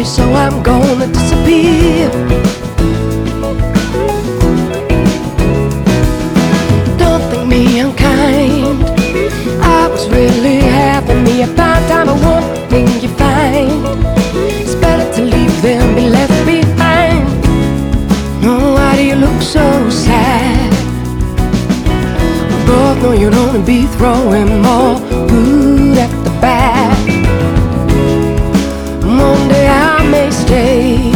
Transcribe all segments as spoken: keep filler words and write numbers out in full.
so I'm gonna disappear. Don't think me unkind, I was really having me a fine time. But one thing you find, it's better to leave than be left behind. No, why do you look so sad? We both know you'd only be throwing more good at the bad. One day I may stay,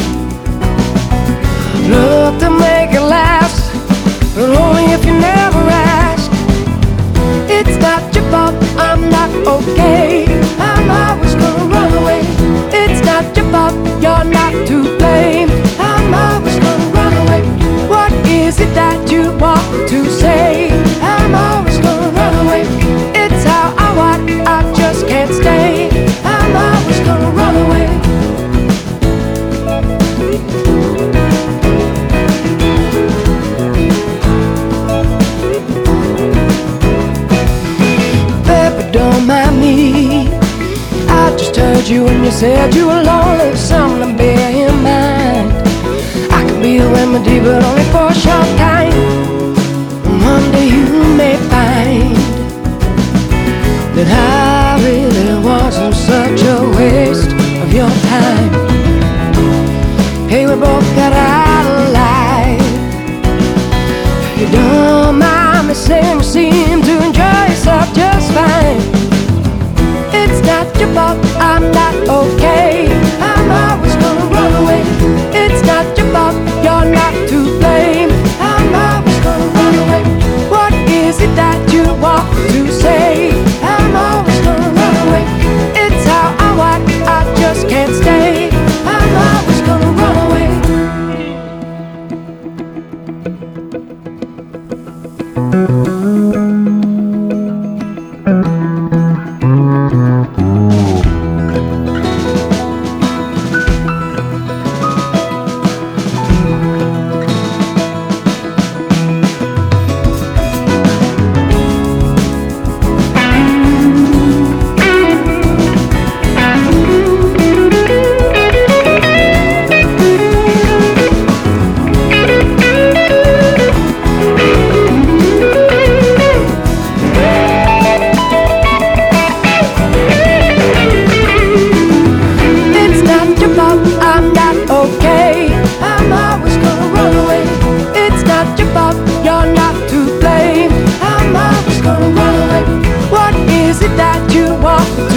love to make it last, but only if you never ask. It's not your fault, I'm not okay, I'm always gonna run away. It's not your fault, you're not to blame, I'm always gonna run away. What is it that you want to say? I'm always gonna run away. It's how I want, I just can't stay, I'm always gonna run away. Don't mind me, I just heard you when you said you were lonely. Something to bear in mind. I could be the remedy, but only for a short time. And one day you may find that I really wasn't such a waste of your time. Hey, we both got out alive. If you don't mind me saying, you seem to enjoy yourself just fine. It's not your fault, I'm not okay, I'm always gonna run away. It's not your fault, you're not to blame, I'm always gonna run away. What is it that you want to say? I'm always gonna run away. It's how I want, I just can't stay, I'm always gonna run away. You're not to blame, I'm always gonna run away. What is it that you want